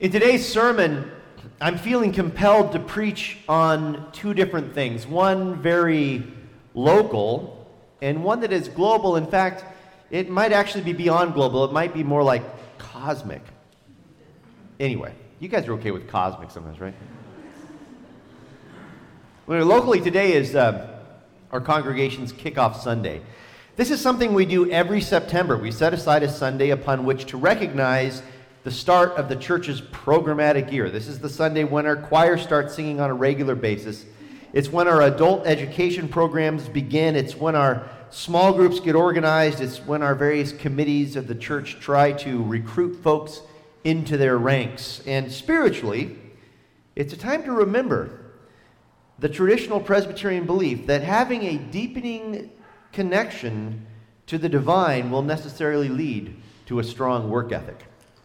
In today's sermon, I'm feeling compelled to preach on two different things. One very local, and one that is global. In fact, it might actually be beyond global. It might be more like cosmic. Anyway, you guys are okay with cosmic sometimes, right? Well, locally today is our congregation's kickoff Sunday. This is something we do every September. We set aside a Sunday upon which to recognize the start of the church's programmatic year. This is the Sunday when our choir starts singing on a regular basis. It's when our adult education programs begin. It's when our small groups get organized. It's when our various committees of the church try to recruit folks into their ranks. And spiritually, it's a time to remember the traditional Presbyterian belief that having a deepening connection to the divine will necessarily lead to a strong work ethic.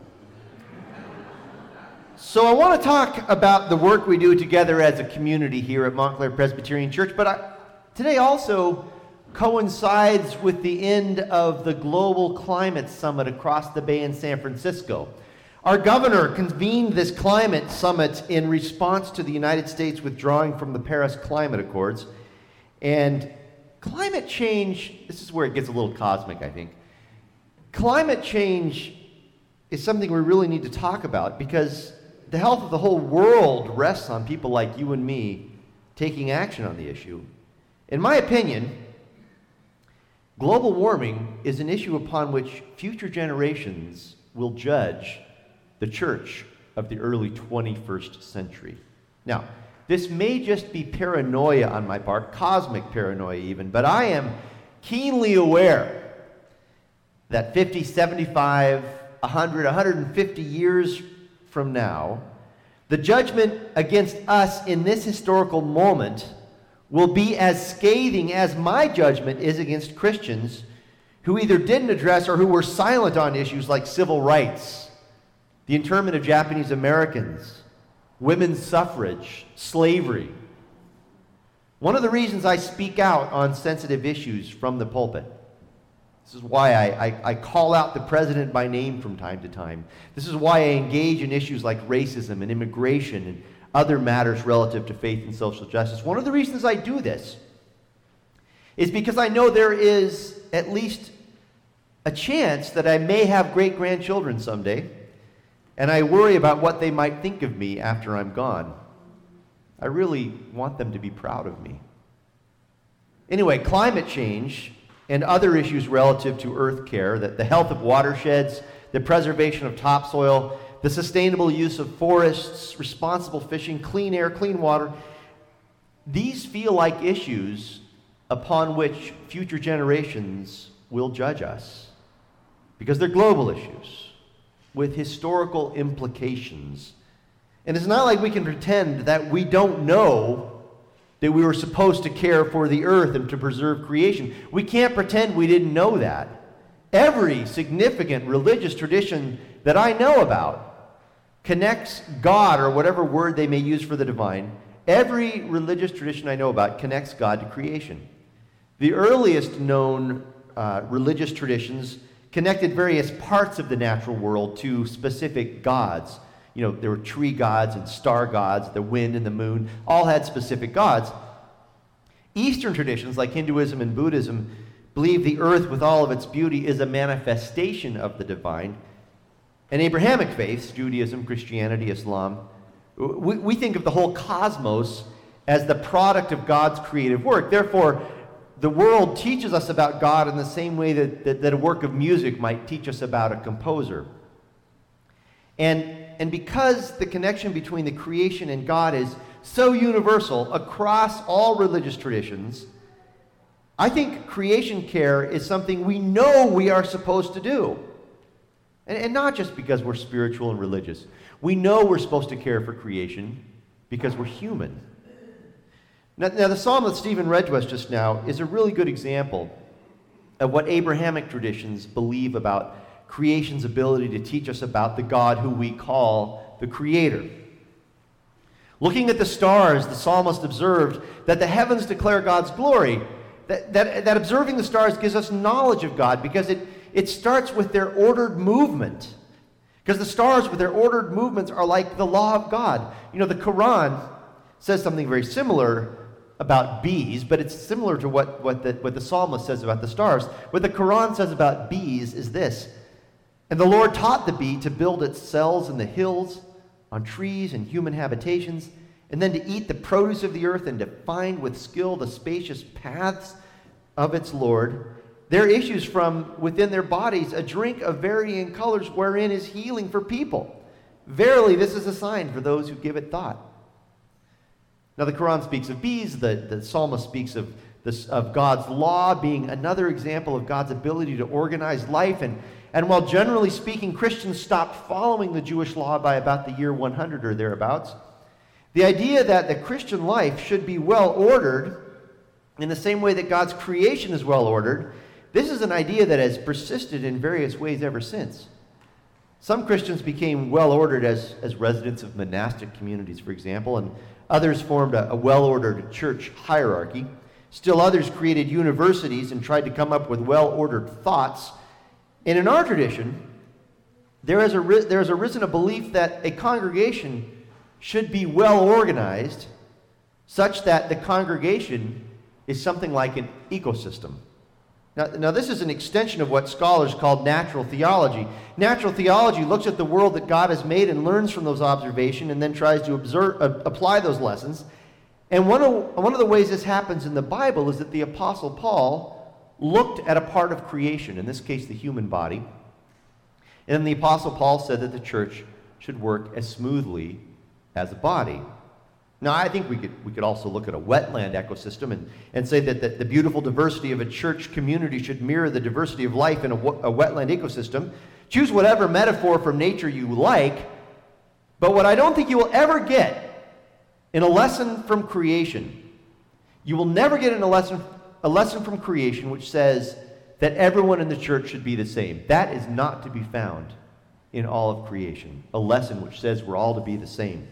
So I want to talk about the work we do together as a community here at Montclair Presbyterian Church, but today also coincides with the end of the Global Climate Summit across the bay in San Francisco. Our governor convened this climate summit in response to the United States withdrawing from the Paris Climate Accords. And climate change, this is where it gets a little cosmic, I think. Climate change is something we really need to talk about because the health of the whole world rests on people like you and me taking action on the issue. In my opinion, global warming is an issue upon which future generations will judge the church of the early 21st century. Now, this may just be paranoia on my part, cosmic paranoia even, but I am keenly aware that 50, 75, 100, 150 years from now, the judgment against us in this historical moment will be as scathing as my judgment is against Christians who either didn't address or who were silent on issues like civil rights, the internment of Japanese Americans, women's suffrage, slavery. One of the reasons I speak out on sensitive issues from the pulpit, this is why I call out the president by name from time to time. This is why I engage in issues like racism and immigration and other matters relative to faith and social justice. One of the reasons I do this is because I know there is at least a chance that I may have great-grandchildren someday, and I worry about what they might think of me after I'm gone. I really want them to be proud of me. Anyway, climate change and other issues relative to earth care, that the health of watersheds, the preservation of topsoil, the sustainable use of forests, responsible fishing, clean air, clean water, these feel like issues upon which future generations will judge us because they're global issues with historical implications. And it's not like we can pretend that we don't know that we were supposed to care for the earth and to preserve creation. We can't pretend we didn't know that. Every significant religious tradition that I know about connects God, or whatever word they may use for the divine. Every religious tradition I know about connects God to creation. The earliest known religious traditions connected various parts of the natural world to specific gods. You know, there were tree gods and star gods, the wind and the moon, all had specific gods. Eastern traditions like Hinduism and Buddhism believe the earth with all of its beauty is a manifestation of the divine. And Abrahamic faiths, Judaism, Christianity, Islam, we think of the whole cosmos as the product of God's creative work. Therefore, the world teaches us about God in the same way that a work of music might teach us about a composer. And because the connection between the creation and God is so universal across all religious traditions, I think creation care is something we know we are supposed to do. And not just because we're spiritual and religious. We know we're supposed to care for creation because we're human. Now the psalm that Stephen read to us just now is a really good example of what Abrahamic traditions believe about creation's ability to teach us about the God who we call the Creator. Looking at the stars, the psalmist observed that the heavens declare God's glory. That observing the stars gives us knowledge of God because it starts with their ordered movement. Because the stars with their ordered movements are like the law of God. You know, the Quran says something very similar about bees, but it's similar to what the psalmist says about the stars. What the Quran says about bees is this: "And the Lord taught the bee to build its cells in the hills, on trees and human habitations, and then to eat the produce of the earth and to find with skill the spacious paths of its Lord. There issues from within their bodies a drink of varying colors wherein is healing for people. Verily, this is a sign for those who give it thought." Now, the Quran speaks of bees. The psalmist speaks of God's law being another example of God's ability to organize life. And while generally speaking, Christians stopped following the Jewish law by about the year 100 or thereabouts, the idea that the Christian life should be well ordered in the same way that God's creation is well ordered, this is an idea that has persisted in various ways ever since. Some Christians became well-ordered as residents of monastic communities, for example, and others formed a well-ordered church hierarchy. Still others created universities and tried to come up with well-ordered thoughts. And in our tradition, there has arisen a belief that a congregation should be well-organized such that the congregation is something like an ecosystem. Now, this is an extension of what scholars call natural theology. Natural theology looks at the world that God has made and learns from those observations and then tries to apply those lessons. And one of the ways this happens in the Bible is that the Apostle Paul looked at a part of creation, in this case the human body, and then the Apostle Paul said that the church should work as smoothly as a body. Now, I think we could also look at a wetland ecosystem and say that the beautiful diversity of a church community should mirror the diversity of life in a wetland ecosystem. Choose whatever metaphor from nature you like, but what I don't think you will ever get in a lesson from creation, you will never get in a lesson from creation which says that everyone in the church should be the same. That is not to be found in all of creation, a lesson which says we're all to be the same.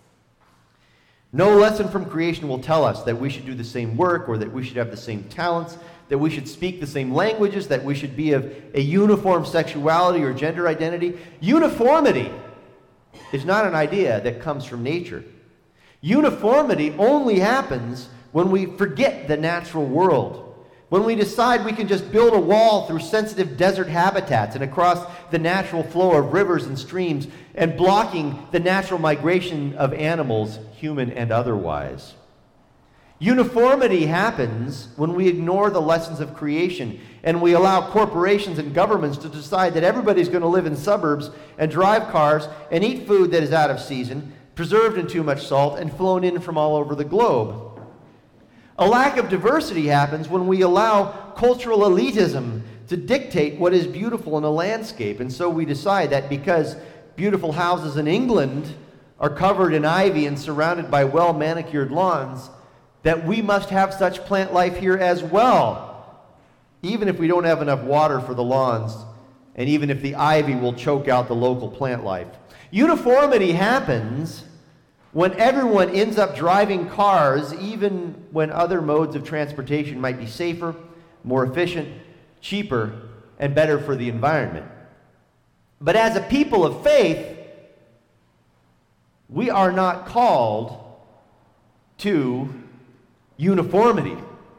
No lesson from creation will tell us that we should do the same work or that we should have the same talents, that we should speak the same languages, that we should be of a uniform sexuality or gender identity. Uniformity is not an idea that comes from nature. Uniformity only happens when we forget the natural world, when we decide we can just build a wall through sensitive desert habitats and across the natural flow of rivers and streams and blocking the natural migration of animals, human and otherwise. Uniformity happens when we ignore the lessons of creation and we allow corporations and governments to decide that everybody's going to live in suburbs and drive cars and eat food that is out of season, preserved in too much salt, and flown in from all over the globe. A lack of diversity happens when we allow cultural elitism to dictate what is beautiful in a landscape. And so we decide that because beautiful houses in England are covered in ivy and surrounded by well-manicured lawns, that we must have such plant life here as well, even if we don't have enough water for the lawns, and even if the ivy will choke out the local plant life. Uniformity happens when everyone ends up driving cars, even when other modes of transportation might be safer, more efficient, cheaper, and better for the environment. But as a people of faith, we are not called to uniformity.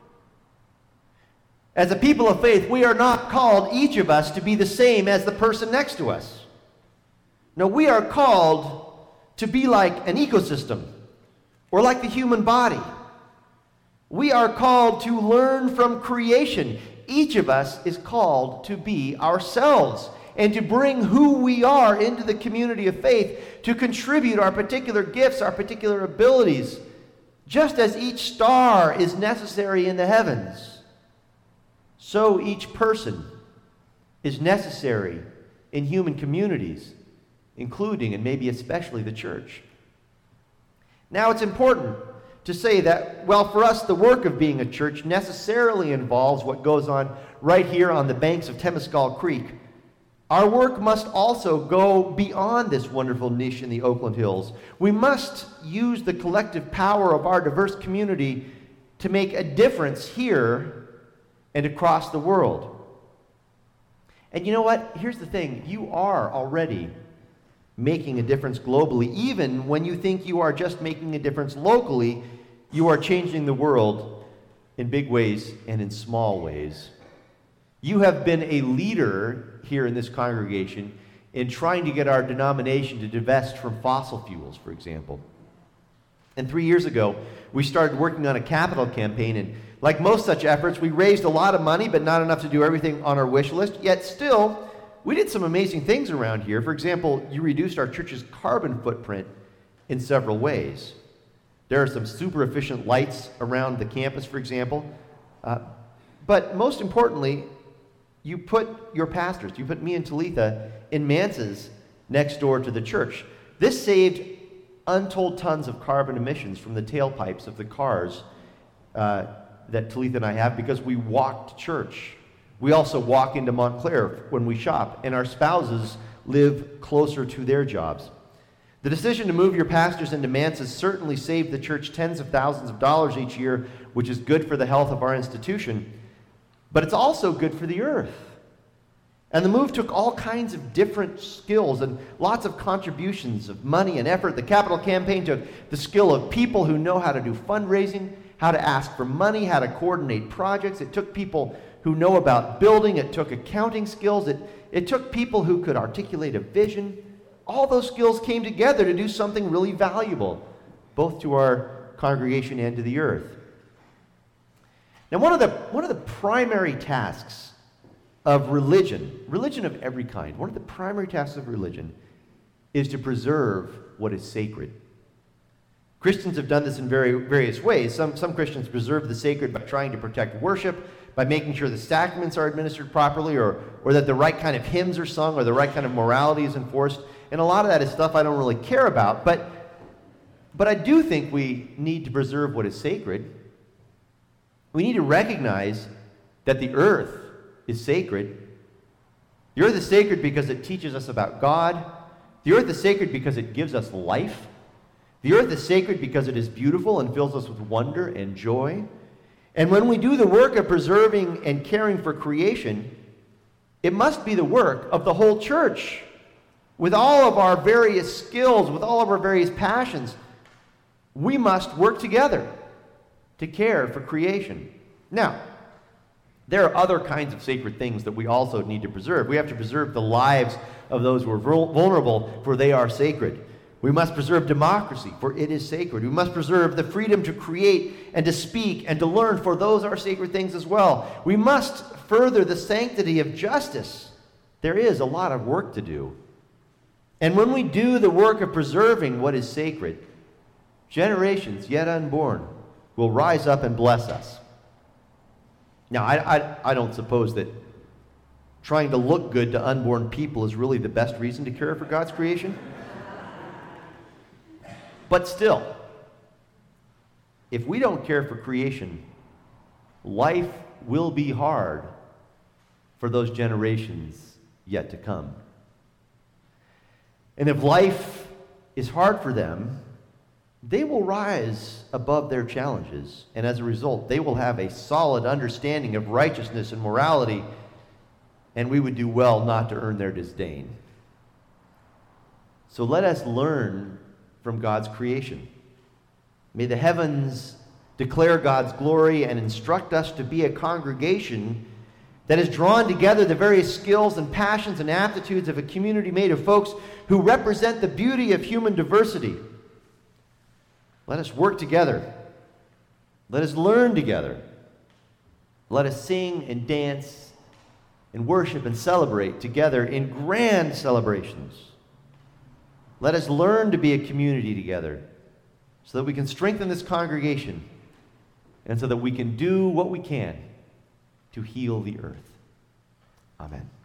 As a people of faith, we are not called, each of us, to be the same as the person next to us. No, we are called to be like an ecosystem or like the human body. We are called to learn from creation. Each of us is called to be ourselves and to bring who we are into the community of faith, to contribute our particular gifts, our particular abilities, just as each star is necessary in the heavens. So each person is necessary in human communities, including and maybe especially the church. Now, it's important to say that, well, for us, the work of being a church necessarily involves what goes on right here on the banks of Temescal Creek. Our work must also go beyond this wonderful niche in the Oakland Hills. We must use the collective power of our diverse community to make a difference here and across the world. And you know what? Here's the thing. You are already making a difference globally. Even when you think you are just making a difference locally, you are changing the world in big ways and in small ways. You have been a leader here in this congregation in trying to get our denomination to divest from fossil fuels, for example. And 3 years ago, we started working on a capital campaign, and like most such efforts, we raised a lot of money, but not enough to do everything on our wish list. Yet still, we did some amazing things around here. For example, you reduced our church's carbon footprint in several ways. There are some super efficient lights around the campus, for example. But most importantly, you put your pastors, you put me and Talitha in manses next door to the church. This saved untold tons of carbon emissions from the tailpipes of the cars that Talitha and I have because we walk to church. We also walk into Montclair when we shop, and our spouses live closer to their jobs. The decision to move your pastors into manses certainly saved the church tens of thousands of dollars each year, which is good for the health of our institution, but it's also good for the earth. And the move took all kinds of different skills and lots of contributions of money and effort. The capital campaign took the skill of people who know how to do fundraising, how to ask for money, how to coordinate projects. It took people who know about building. It took accounting skills. It took people who could articulate a vision. All those skills came together to do something really valuable, both to our congregation and to the earth. Now, one of the primary tasks of religion of every kind, one of the primary tasks of religion is to preserve what is sacred. Christians have done this in various ways. Some Christians preserve the sacred by trying to protect worship, by making sure the sacraments are administered properly, or that the right kind of hymns are sung, or the right kind of morality is enforced. And a lot of that is stuff I don't really care about, but I do think we need to preserve what is sacred. We need to recognize that the earth is sacred. The earth is sacred because it teaches us about God. The earth is sacred because it gives us life. The earth is sacred because it is beautiful and fills us with wonder and joy. And when we do the work of preserving and caring for creation, it must be the work of the whole church. With all of our various skills, with all of our various passions, we must work together to care for creation. Now, there are other kinds of sacred things that we also need to preserve. We have to preserve the lives of those who are vulnerable, for they are sacred. We must preserve democracy, for it is sacred. We must preserve the freedom to create and to speak and to learn, for those are sacred things as well. We must further the sanctity of justice. There is a lot of work to do. And when we do the work of preserving what is sacred, generations yet unborn will rise up and bless us. Now, I don't suppose that trying to look good to unborn people is really the best reason to care for God's creation. But still, if we don't care for creation, life will be hard for those generations yet to come. And if life is hard for them, they will rise above their challenges, and as a result, they will have a solid understanding of righteousness and morality, and we would do well not to earn their disdain. So let us learn from God's creation. May the heavens declare God's glory and instruct us to be a congregation that has drawn together the various skills and passions and aptitudes of a community made of folks who represent the beauty of human diversity. Let us work together. Let us learn together. Let us sing and dance and worship and celebrate together in grand celebrations. Let us learn to be a community together so that we can strengthen this congregation and so that we can do what we can to heal the earth. Amen.